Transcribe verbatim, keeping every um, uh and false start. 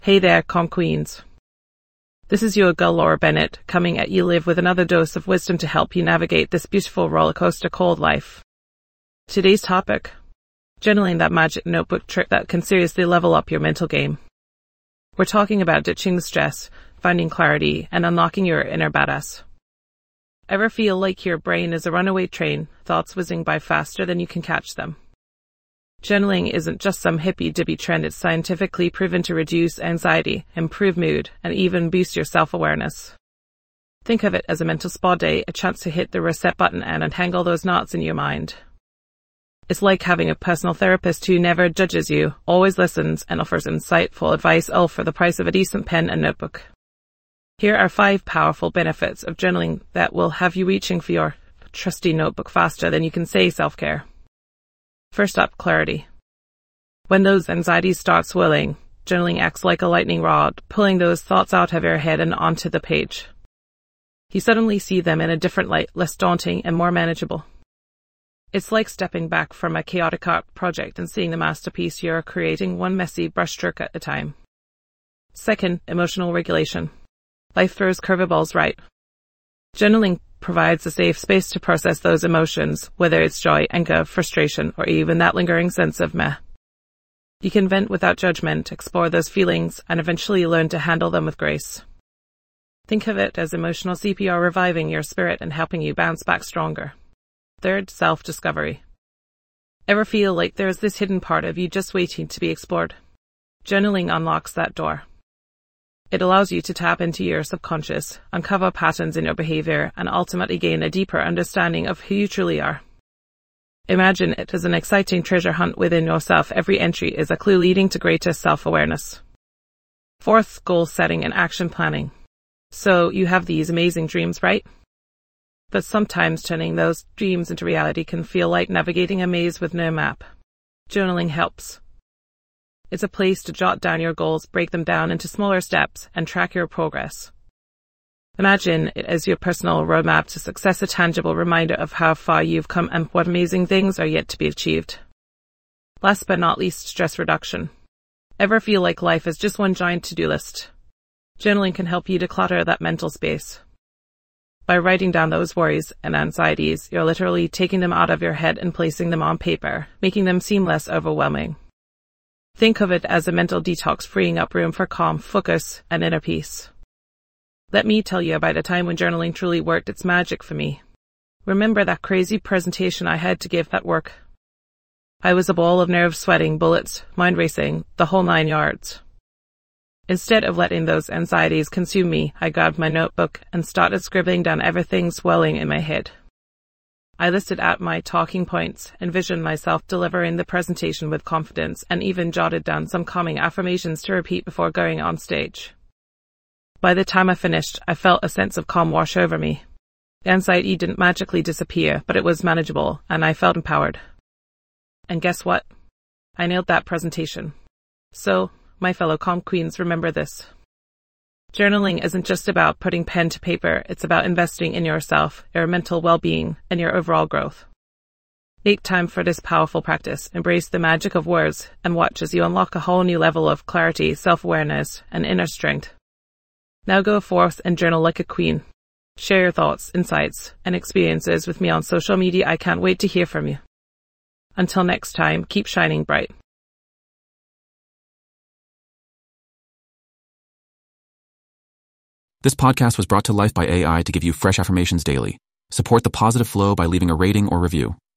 Hey there, Calm Queens. This is your girl Laura Bennett, coming at you live with another dose of wisdom to help you navigate this beautiful rollercoaster called life. Today's topic: journaling, that magic notebook trick that can seriously level up your mental game. We're talking about ditching the stress, finding clarity, and unlocking your inner badass. Ever feel like your brain is a runaway train, thoughts whizzing by faster than you can catch them? Journaling isn't just some hippy-dippy trend. It's scientifically proven to reduce anxiety, improve mood, and even boost your self-awareness. Think of it as a mental spa day, a chance to hit the reset button and untangle those knots in your mind. It's like having a personal therapist who never judges you, always listens, and offers insightful advice, all for the price of a decent pen and notebook. Here are five powerful benefits of journaling that will have you reaching for your trusty notebook faster than you can say self-care. First up, clarity. When those anxieties start swirling, journaling acts like a lightning rod, pulling those thoughts out of your head and onto the page. You suddenly see them in a different light, less daunting and more manageable. It's like stepping back from a chaotic art project and seeing the masterpiece you're creating, one messy brushstroke at a time. Second, emotional regulation. Life throws curveballs, right? Journaling provides a safe space to process those emotions, whether it's joy, anger, frustration, or even that lingering sense of meh. You can vent without judgment, explore those feelings, and eventually learn to handle them with grace. Think of it as emotional C P R, reviving your spirit and helping you bounce back stronger. Third, self-discovery. Ever feel like there's this hidden part of you just waiting to be explored? Journaling unlocks that door. It allows you to tap into your subconscious, uncover patterns in your behavior, and ultimately gain a deeper understanding of who you truly are. Imagine it as an exciting treasure hunt within yourself. Every entry is a clue leading to greater self-awareness. Fourth, goal setting and action planning. So you have these amazing dreams, right? But sometimes turning those dreams into reality can feel like navigating a maze with no map. Journaling helps. It's a place to jot down your goals, break them down into smaller steps, and track your progress. Imagine it as your personal roadmap to success, a tangible reminder of how far you've come and what amazing things are yet to be achieved. Last but not least, stress reduction. Ever feel like life is just one giant to-do list? Journaling can help you declutter that mental space. By writing down those worries and anxieties, you're literally taking them out of your head and placing them on paper, making them seem less overwhelming. Think of it as a mental detox, freeing up room for calm, focus, and inner peace. Let me tell you about a time when journaling truly worked its magic for me. Remember that crazy presentation I had to give at work? I was a ball of nerves, sweating, bullets, mind racing, the whole nine yards. Instead of letting those anxieties consume me, I grabbed my notebook and started scribbling down everything swelling in my head. I listed out my talking points, envisioned myself delivering the presentation with confidence, and even jotted down some calming affirmations to repeat before going on stage. By the time I finished, I felt a sense of calm wash over me. The anxiety didn't magically disappear, but it was manageable, and I felt empowered. And guess what? I nailed that presentation. So, my fellow Calm Queens, remember this. Journaling isn't just about putting pen to paper, it's about investing in yourself, your mental well-being, and your overall growth. Make time for this powerful practice, embrace the magic of words, and watch as you unlock a whole new level of clarity, self-awareness, and inner strength. Now go forth and journal like a queen. Share your thoughts, insights, and experiences with me on social media. I can't wait to hear from you. Until next time, keep shining bright. This podcast was brought to life by A I to give you fresh affirmations daily. Support the positive flow by leaving a rating or review.